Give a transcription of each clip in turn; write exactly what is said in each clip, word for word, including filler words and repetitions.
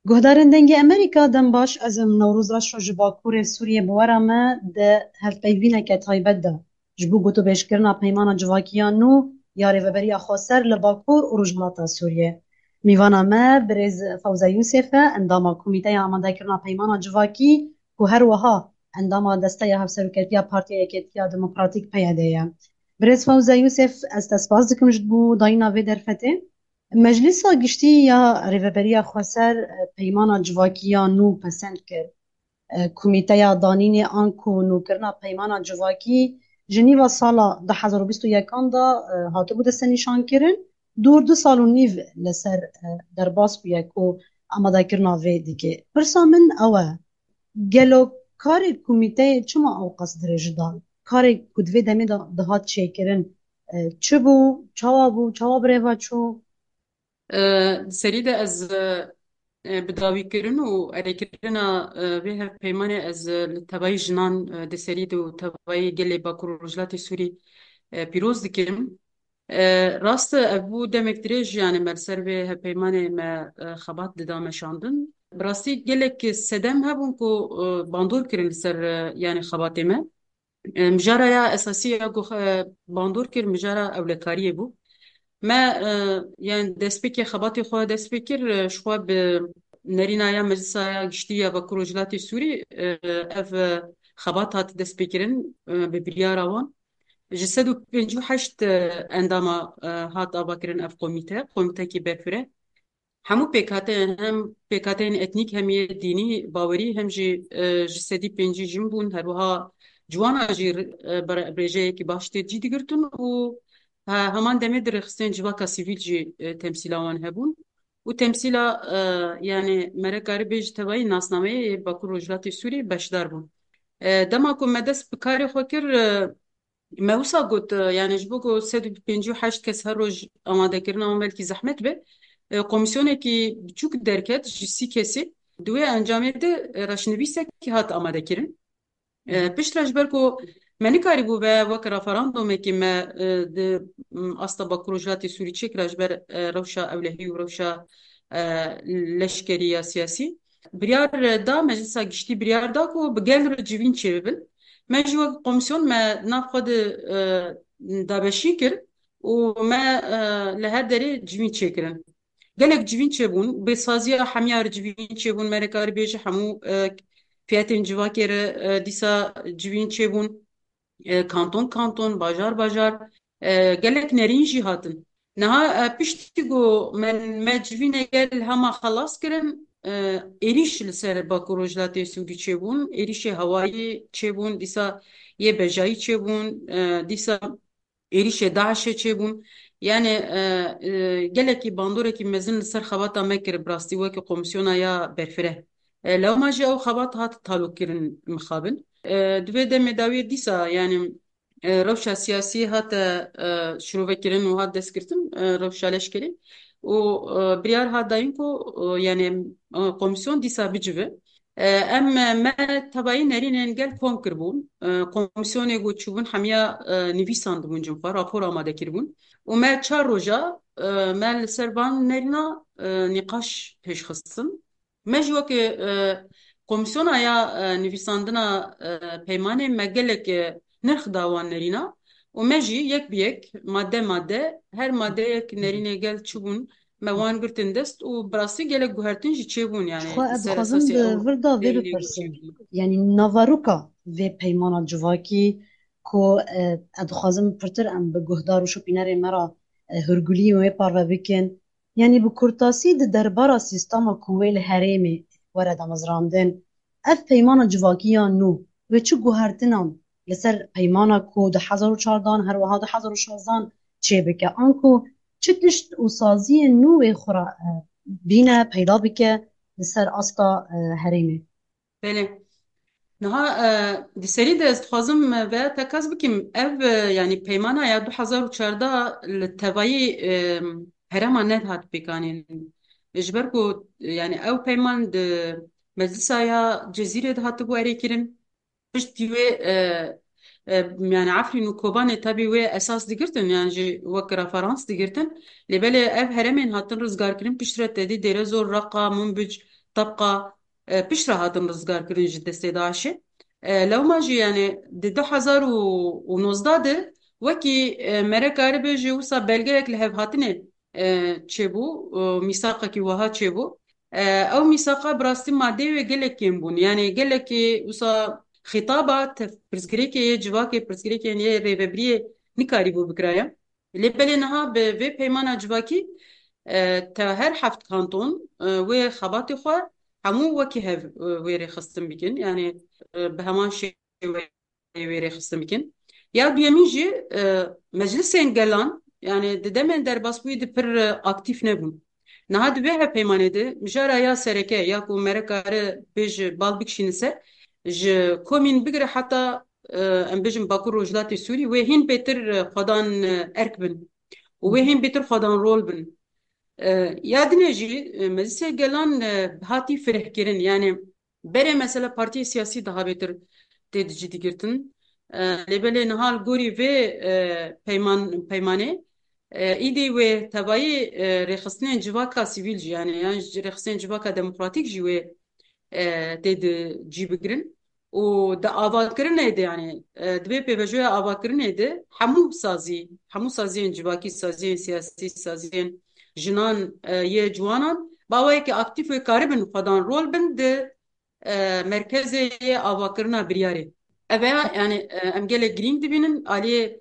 Guhdarên dengê Amerîka dem baş ez im Newroz reşo ji Bakurê Sûriyê bi wera me di hevpeyvîneke taybet de ji bo gotûbêjkirina peymana civakiya nû ya Rêveberiya Xweser li Bakur û Rojhilata Sûriyê. Mêvana me Birêz Fewza Yûsef e endama Komîteya Amadekirina Peymana Civakî ku her wiha endama desteya Hevseroketiya Partiya Yekêtiya Demokratîk P Y D ye. Birêz Fewza Yûsef ez te spas dikim ji bo dayîna vê derfetê. Meclisa Giştî ya Rêveberiya Xweser peymana civakiya nû pesend kir. Komîteya Danînê an ku nûkirina peymana civakî ji nîva sala di hezar û bîst û yekan de hatibû destnîşankirin. Dû du sal û nîv li ser derbas bûye ku amadekirina vê dike. Pirsa min ew e, gelo karê komîteyê çima ew qas dirêj dan? Karê ku di vê demê de dihat çêkirin çi bû, çawa bû, çawa birêva çû? سەری de ez bi dawîkirin û erêkirina vê hevpeymanê ez li tevayî jinan di serî de û tevayî gelê Bakur û Rojhilatê Sûrî pîroz dikim. Rast e ev bû demek dirêj yani me li ser vê hevpeymanê me xebat dida meşandin. Bi rastî gelek sedem hebûn ku bandor kirin li ser yani xebatê me. Mijara ya esasî ya ku bandor kir mijara ewlekariyê bû. ما yani destpêkê xebatê xwe dest pê kir ji xwe bi nerîna ya Meclisa ya Giştî ya Bakur û Rojhilatê Sûrî ev xebat hat destpêkirin bi biryara wan ji sed û pêncî û heşt endama hat avakirin ev komîte komîtekî berfire hemû pêkhateyên hem pêkhateyên etnîk hem yê dînî bawerî hem jî ji sedî pêncî jin bûn her wiha ciwana jî rêjeyekî baş tê cî digirtin û heman demê di rêxistên civaka sivîl jî temsîla wan hebûn û temsîla yani me re karî bê ji tevahî nasnameyê Bakur Rojhilatê Sûrî beşdar bûn. Dema ku me dest bi karê xwe kir me wisa got yani ji bo ku sed û pêncî û heşt kes her roj amadekirina wan belkî zehmet be komisyonekî biçûk derket ji sî kesê di wê encamê de reşnivîsekî hat amadekirin. Piştre ji ber ku me nikarîbû ve wek referandumekî me di asta Bakur Rojhilatê Sûrî çêkira ji ber rewşa ewlehî û rewşa leşkerî ya siyasî biryar da Meclisa Giştî biryar da ku bi gel re civîn çêbibin. Me jî wek komisyon me nav xwe di dabeşî kir û me li her derê civîn çêkirin. Gelek civîn çêbûn bi saziya hemyar civîn çêbûn me re karî bêje hemû fiyatên civakê re dîsa civîn çêbûn kanton kanton bajar bajar gelek nerîn jî hatin. Niha piştî ku me civînê gel hema xelas kirin êrîş li ser Bakur Rojhilatê Sûrî çêbûn êrîşê hewayî çêbûn dîsa yê bejayî çêbûn dîsa êrîşê Daişê çêbûn yani gelekî bandorekî mezin li ser xebata me kir bi rastî wekî komisyona ya berfire. Lewma jî ew xebat hat talûkirin mixabin. Di vê demê dawiyê dîsa yani rewşa siyasî hate şîrovekirin û hat destgirtin rewşa leşkerî û biryar hat dayîn ku yani komisyon dîsa bicive. Em me tevahî nerînên gel kom kirbûn. Komisyonê got çûbûn hemiya nivîsan dibûn cin xwe rapor amade kirbûn û me çar roja me li ser van nerîna nîqaş pêşxistin. Me jî wekî komisyona ya nivîsandina peymanê me gelek nirx da wan nerîna û me jî yek bi yek madde madde her maddeyek nerînê gel çûbûn me wan girtin dest û bi rastî gelek guhertin jî çêbûn yani Xwe li ez ser dixwazim esasê bi ew vir da vê derînê got bipirsim. çêbûn. Yani navaroka vê peymana civakî ku ez dixwazim pirtir em bi guhdar û şopînerên me re hûrgulî wê parve bikin. Yani bi kurtasî di derbara sîstema ku wê li herêmê were damezrandin, ev peymana civakiya nû ve çi guhertinan li ser peymana ku di hezar û çardan her wiha di hezar û şazdan çêbike an ku çi tişt û saziyên nû wê xwe re bîne peyda bike li ser asta herêmê. Belê. Niha di serî de ez dixwazim ve tekaz bikim ev yani peymana ya du hezar û çarda li tevayî herêma net hat pêkanîn. Ji ber ku yani ew peyman di Meclisa ya Cezîrê de hatibû erêkirin. Piştî wê yani Efrîn û Kobanê tevî wê esas digirtin yani ji wek referans digirtin. Lêbelê ev herêmên hatin rizgarkirin piştre tedî dêre zor Reqa, Munbic طبقة بشرة هاتن رزقار كرين جد دستي داعشي لو ما جي يعني دي دو حزار ونوزده ده وكي مركاري بيجي وصا بلغيك لهف هاتني تشيبو ميثاقة كي وها تشيبو او ميثاقة براستي مادي ويقلك ينبون يعني قلك وصا خطابات برسكريكي جواكي برسكريكي يعني ريبابري نكاري بو بكرايا اللي بالي نها بفي بيمانا جواكي تا هر حفت كانتون و خباتي خو همو وكي هف ويري خصم بكن يعني بهمان شيء ويري خصم بكن يا بيميجي مجلسين قلان يعني ددمن در باسبوي دي پر اكتيف نبون نهاد بها پیمانه ده مجارا یا سرکه یا کو مرکاره بیج بال بکشینسه ج کومین بگره حتی ام بیجم باکو روجلات سوری و هین بهتر خدان ارک بن و هین بهتر خدان رول بن یادنه جی مجلس گلان هاتی فرح کرن yani bere mesela parti siyasi daha beter dedi ciddi girtin lebele nihal gori ve peyman peymane ایدی و تبایی رخصتن جواکا سیویل جی yani yani رخصتن جواکا demokratik جی و dedi جی بگرن و da avakirin neydi yani dve pevajoya avakirin neydi hamu sazi hamu saziyen civaki saziyen siyasi saziyen jinan ye juanan bawaya ki aktif ve karibin fadan rol bin de merkeze ye avakirina biryari evveya yani em gele green dibinin aliye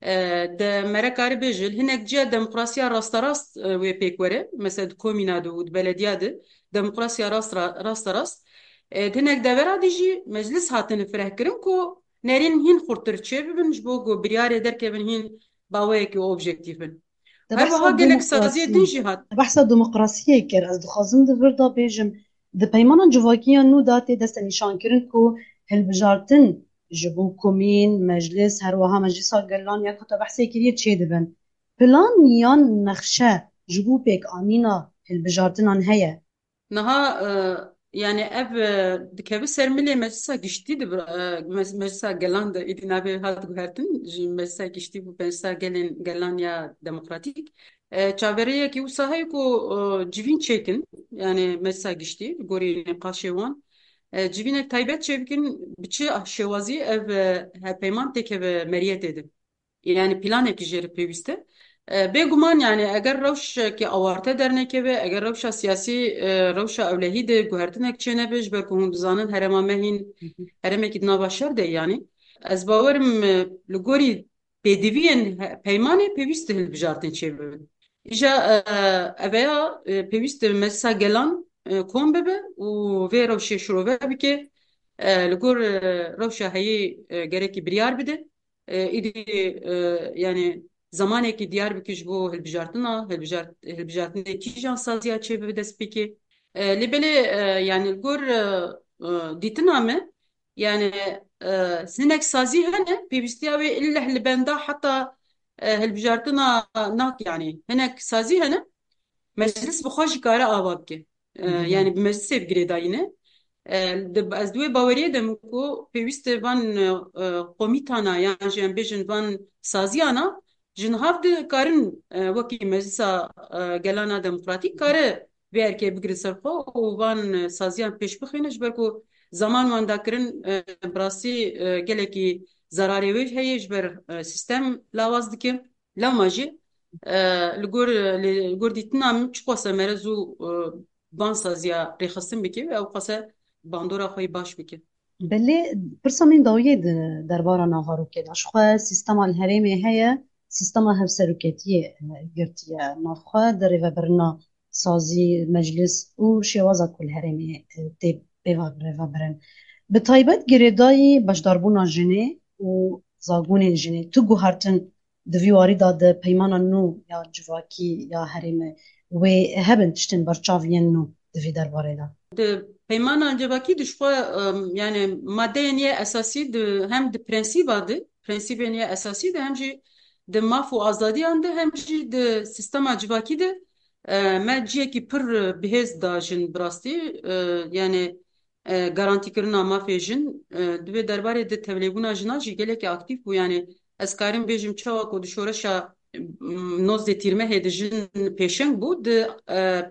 de merekari bejil hinek cihe demokrasiya rasta rast ve pek vere mesela komina de belediye de demokrasiya rast rasta rast hinek devera diji meclis hatını firehkirin ko nerin hin xurtur çe bibin jbo go biryari derkevin hin bawaya ki objektifin ده her بحثا vaha gelek saziye din ديمقراطية jihat ده بحثا ديمقراطية كر از دخوازم ده وردا بيجم ده پیمانا جواکیا نو داته دست نشان کرن کو هل بجارتن جبو کومین مجلس هر وها مجلس گلان یا کتا بحثی کریه چه دبن پلان یان نخشه جبو پیک آنینا هل بجارتنان هیا Naha yani ev dikebi sermili meclisa giştiydi meclisa gelan da idin abi hat guhertin meclisa gişti bu meclisa gelin gelan ya demokratik çaveriye ki usahay ko civin çekin yani meclisa gişti gori qaşewan civine taybet çevkin biçi şevazi ev hepeyman teke meriyet edin yani plan ekijeri peviste بگمان yani eğer روش ki avarte derneke ve eğer روش siyasi روش evlehi de guhertinek çene bej be kuhun zanın herema mehin hereme ki başar de yani ez bawerim li gorî pêdiviyên peymanê pêwîst hil bijartin çêbibin îja eveya pêwîst meclisa gelan kom bibe û vê rewşê şirove bike li gor rewşa heyê gerekî biryar bide îdî yani zamaneki Diyarbakır bu hilbijartına hilbijart hilbijartına kîjan saziya çêbe dest pêkê li belê yani gor dîtina me yani sinek sazî hene pêwîstiya wê illeh li benda heta hilbijartina nak yani hinek sazî hene meclis bi xwe jî kare ava bike yani bi meclisê girêdayîne ez dûê baweriyê dedim ku pêwîst e van komîtana yan jî em bêjin van saziyana jin hav dikarin wekî meclisa gelana demokratîk kare vê erkê bigire ser xwe û van saziyan pêş bixîne ji ber ku zaman wan dakirin bi rastî gelekî zararê wê heye ji ber sîstem lawaz dike lawma jî li gor li gor dîtina min çi xwese merez û van saziya rêxistin bike ew xwese bandora xwe baş bike بله پرسا من داویه دربارا ناهاروکه داشخوا سیستما الهرمی هیا سیستما هفسروکتیه گرتیه نافخوا در ریوبرنا سازی مجلس و شوازا کل هرمی تی بیوا ریوبرن به تایبت گریدای بشداربونا جنه و زاگون جنه تو گوهرتن دویواری داده پیمانا نو یا جواکی یا هرمی و هبن تشتن برچاوین نو دوی درباره دا Peymana cevaki dişko yani madde niye esası de hem de prensip adı prensibe niye esası de hem de de mafu azadi ande hem de sistema cevaki de merciye ki pır bihez da jin brasti yani garanti kirina mafejin dve derbare de tevlebuna jina ji gelek aktif bu yani eskarim bejim çava ko dişoreşa noz de tirme hedijin peşen bu de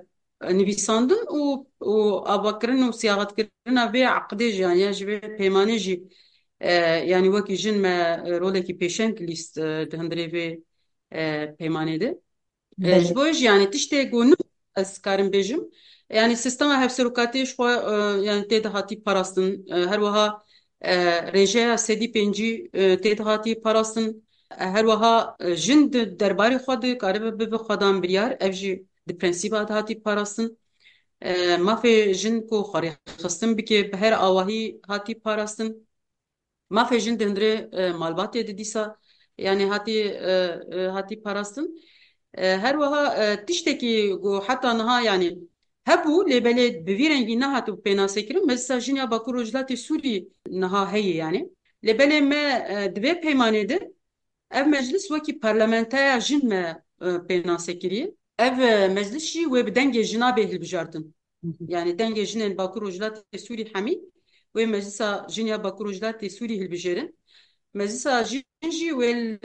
نویساندن و و آبکرین و سیاحت کردن به عقده جان یا جبه پیمانه جی yani وکی جن ما روله کی پیشنگ لیست دهندره به پیمانه ده بله جبوش yani tişte gonu az karım bejim yani sistema hevserukati şu yani tede hati parasın her vaha reje sedi penci tede hati parasın her vaha jin de derbari xwed karibe bibe xwedan biryar ev jî di prensiba hati parasın mafê jin ku xwarê xistin bike bi her awahî hatî parastin mafê jin di hundirê malbatê de dîsa yani hatî hatî parastin her wiha tiştekî got heta niha yani hebû lêbelê bi vî rengî nehatibû pênasekirin mesela jinya Bakur Rojhilatê Sûrî niha heye yani lêbelê me di vê peymanê de ev meclis wekî parlamenteya jin me pênasekiriye ev meclis jî wê bi dengê jinabê hilbijartin yani dengê jinên Bakur Rojhilatê Sûrî hemî wê meclisa jinya Bakur Rojhilatê Sûrî hilbijêrin meclisa jin jî wê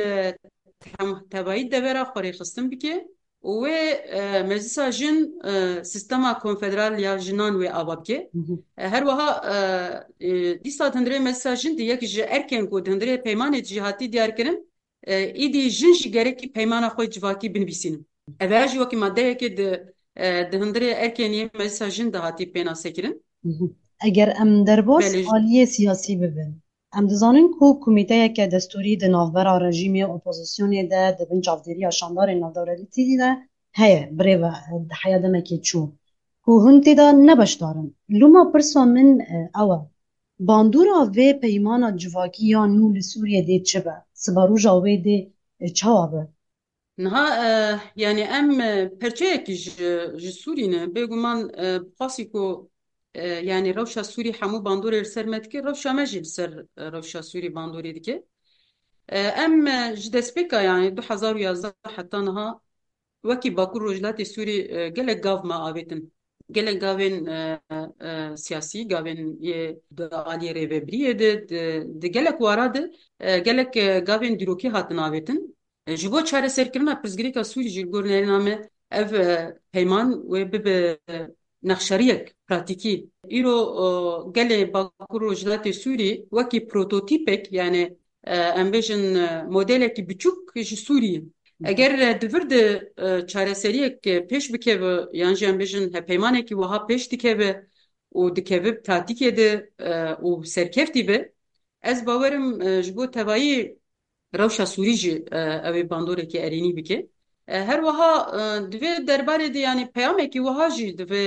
tebayî devera xwarê xistin bike û wê meclisa jin sistema konfederal ya jinan wê ava bike her wiha dîsa hundirê meclisa jin di yek ji erkên ku di hundirê peymanê jî hatî diyarkirin îdî jin jî gerekî peymana xwe civakî binivîsînin ev her jî wekî maddeyekê di di hundirê erkên yên meclisa jin de hatî pênasekirin eger em derbas belê aliyê siyasî bibin em dizanin ku komîteyeke destûrî di navbera rejîmê opozisyonê de di bin çavdêriya şandarên navdewletî de heye birêve di heya demekê çû ku hûn tê de ne beşdarin lûma pirsa min ew e bandora vê peymana civakî ya nû li Sûriyeyê çi be sibarûja wê dê çawa be Niha yani em perçeyekî ji ji Sûrî ne bêguman bixwasî ku yani rewşa Sûrî hemû bandorê li ser me dike rewşa me jî li ser rewşa Sûrî bandorê dike em ji destpêka yani du hezar û yazdeh heta niha wekî Bakur Rojhilatê Sûrî gelek gav me avêtin gelek gavên siyasî gavên di aliyê rêveberiyê de di gelek wara de gelek gavên dîrokî hatin avêtin ji bo çareserkirina pirzgirêka Sûrî jî li gor nêrîna me ev peyman wê bibe nexşeriyek pratîkî îro gelê Bakur Rojhilatê Sûrî wekî prototîpek yani em bêjin modelekî biçûk ji Sûriyê eger divir de çareseriyek pêş bikeve yan jî em bêjin hevpeymanekî wiha pêş dikeve û dikeve pratîkê de û serkeftî be ez bawerim ji bo tevayî rewşa Sûrî jî ew ê bandorekî erênî bike her wiha divê derbarê de yani peyamekî wiha jî divê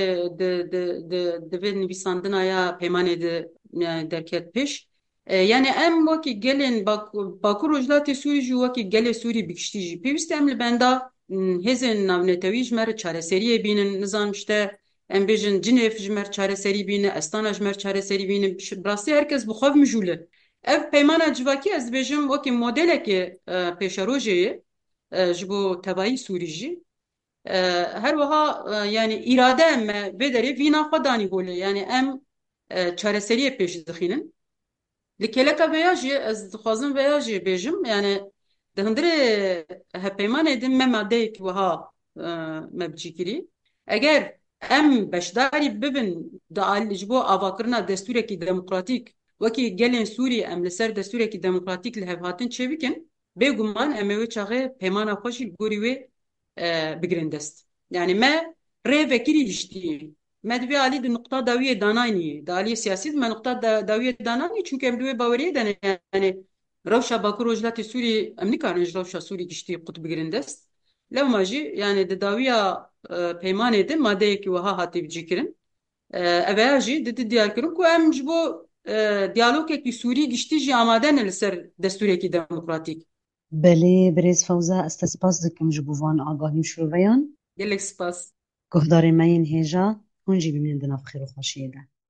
divê nivîsandina ya peymanê de yani derket pêş yani em wekî gelên Bakur Rojhilatê Sûrî jî wekî gelê Sûrî bikiştî jî pêwîst em li benda hêzên navnetewî ji me re çareseriyê bînin nizam işte em bêjin cinêv ji me re çareserî bîne estana ji me re çareserî bînin bi rastî herkes bi xwe mijûle ev peymana civakî ez dibêjim wekî modelekê pêşerojê ye ji bo tevayî Sûrî jî her wiha yani îrade em me vê derê vîna xwe danî holê yani em çareseriyê pêş dixînin li keleka veya jî ez dixwazim veya jî bêjim yani di hundirê hevpeymanê de me maddeyekî wiha me bicîkirî eger em beşdarî bibin di ji bo avakirina destûrekî demokratîk wekî gelên Sûrî em li ser destûrekî demokratîk li hev hatin çêbikin bêguman em ê wê çaxê peymana xwe jî li gorî wê bigirin dest yani me rê vekirî hiştî me divê alî di nuqta dawiyê danayînî di aliyê siyasî de me nuqta dawiyê danayînî çünkü em divê baweriyê de ne yani rewşa Bakur Rojhilatê Sûrî em nikarin ji rewşa Sûrî giştî qut bigirin dest lewma jî yani di dawiya peymanê de maddeyekî wiha hatî bicîkirin ev jî di diyarkirin ku em ji bo diyalogekî Sûrî giştî jî amade ne li ser destûrekî demokratîk belê birêz Fewza ez te spas dikim ji bo van agahî şoveyan gelek spas guhdarê me yên hêja hûn jî bimînin di nav xêr û xweşiyê de